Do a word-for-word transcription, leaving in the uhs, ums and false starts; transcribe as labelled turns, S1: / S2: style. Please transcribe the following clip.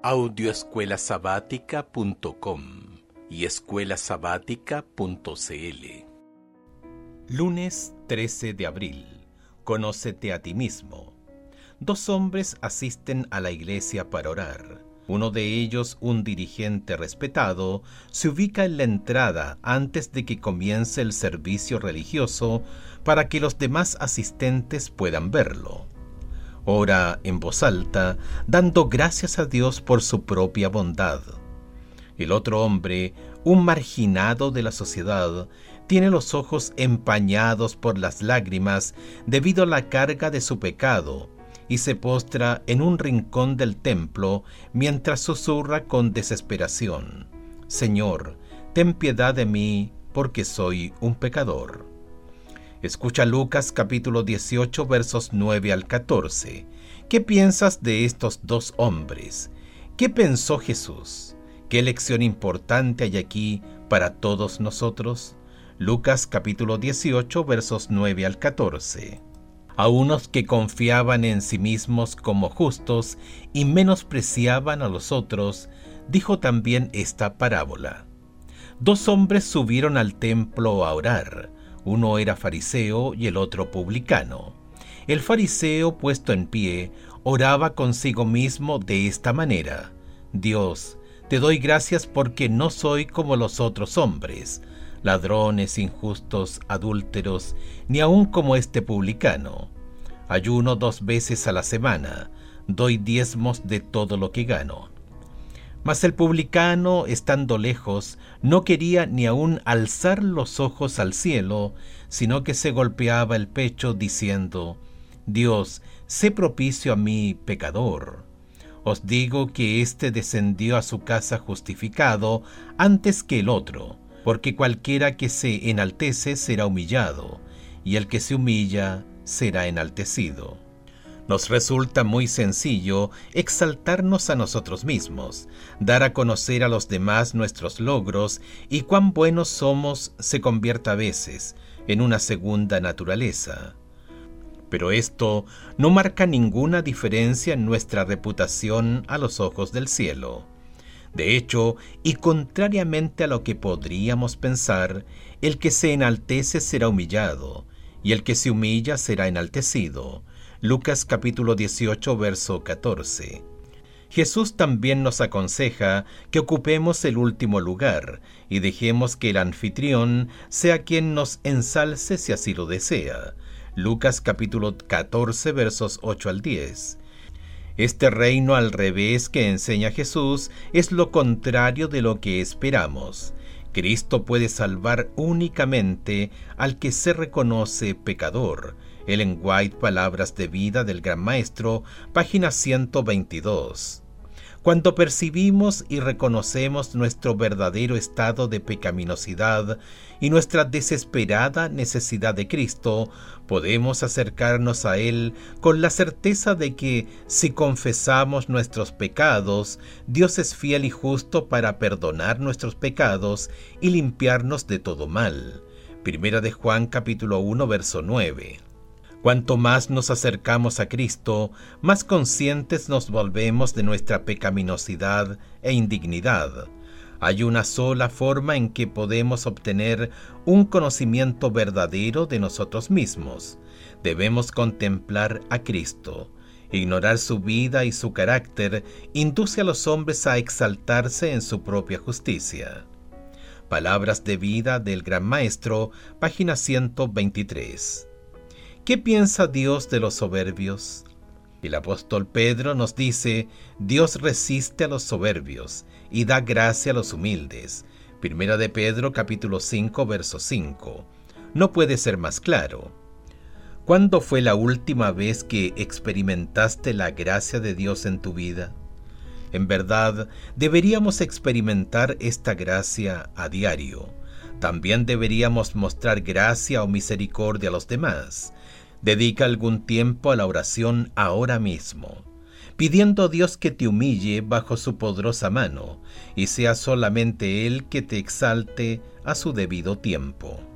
S1: audio escuela sabática punto com y escuela sabática punto c l. Lunes trece de abril. Conócete a ti mismo. Dos hombres asisten a la iglesia para orar. Uno de ellos, un dirigente respetado, se ubica en la entrada antes de que comience el servicio religioso para que los demás asistentes puedan verlo. Ora en voz alta, dando gracias a Dios por su propia bondad. El otro hombre, un marginado de la sociedad, tiene los ojos empañados por las lágrimas debido a la carga de su pecado y se postra en un rincón del templo mientras susurra con desesperación: Señor, ten piedad de mí, porque soy un pecador. Escucha Lucas capítulo dieciocho versos nueve al catorce. ¿Qué piensas de estos dos hombres? ¿Qué pensó Jesús? ¿Qué lección importante hay aquí para todos nosotros? Lucas capítulo dieciocho versos nueve al catorce. A unos que confiaban en sí mismos como justos y menospreciaban a los otros, dijo también esta parábola. Dos hombres subieron al templo a orar. Uno era fariseo y el otro publicano. El fariseo, puesto en pie, oraba consigo mismo de esta manera: Dios, te doy gracias porque no soy como los otros hombres, ladrones, injustos, adúlteros, ni aun como este publicano. Ayuno dos veces a la semana, doy diezmos de todo lo que gano. Mas el publicano, estando lejos, no quería ni aun alzar los ojos al cielo, sino que se golpeaba el pecho diciendo: Dios, sé propicio a mí, pecador. Os digo que éste descendió a su casa justificado antes que el otro, porque cualquiera que se enaltece será humillado, y el que se humilla será enaltecido. Nos resulta muy sencillo exaltarnos a nosotros mismos, dar a conocer a los demás nuestros logros y cuán buenos somos se convierte a veces en una segunda naturaleza. Pero esto no marca ninguna diferencia en nuestra reputación a los ojos del cielo. De hecho, y contrariamente a lo que podríamos pensar, el que se enaltece será humillado, y el que se humilla será enaltecido. Lucas capítulo dieciocho, verso catorce. Jesús también nos aconseja que ocupemos el último lugar y dejemos que el anfitrión sea quien nos ensalce si así lo desea. Lucas capítulo catorce, versos ocho al diez. Este reino al revés que enseña Jesús es lo contrario de lo que esperamos. Cristo puede salvar únicamente al que se reconoce pecador. Ellen White, Palabras de Vida del Gran Maestro, página ciento veintidós. Cuando percibimos y reconocemos nuestro verdadero estado de pecaminosidad y nuestra desesperada necesidad de Cristo, podemos acercarnos a Él con la certeza de que, si confesamos nuestros pecados, Dios es fiel y justo para perdonar nuestros pecados y limpiarnos de todo mal. Primera de Juan capítulo uno, verso nueve. Cuanto más nos acercamos a Cristo, más conscientes nos volvemos de nuestra pecaminosidad e indignidad. Hay una sola forma en que podemos obtener un conocimiento verdadero de nosotros mismos. Debemos contemplar a Cristo. Ignorar su vida y su carácter induce a los hombres a exaltarse en su propia justicia. Palabras de Vida del Gran Maestro, página ciento veintitrés. ¿Qué piensa Dios de los soberbios? El apóstol Pedro nos dice: Dios resiste a los soberbios y da gracia a los humildes. Primera de Pedro capítulo cinco, verso cinco. No puede ser más claro. ¿Cuándo fue la última vez que experimentaste la gracia de Dios en tu vida? En verdad, deberíamos experimentar esta gracia a diario. También deberíamos mostrar gracia o misericordia a los demás. Dedica algún tiempo a la oración ahora mismo, pidiendo a Dios que te humille bajo su poderosa mano y sea solamente Él que te exalte a su debido tiempo.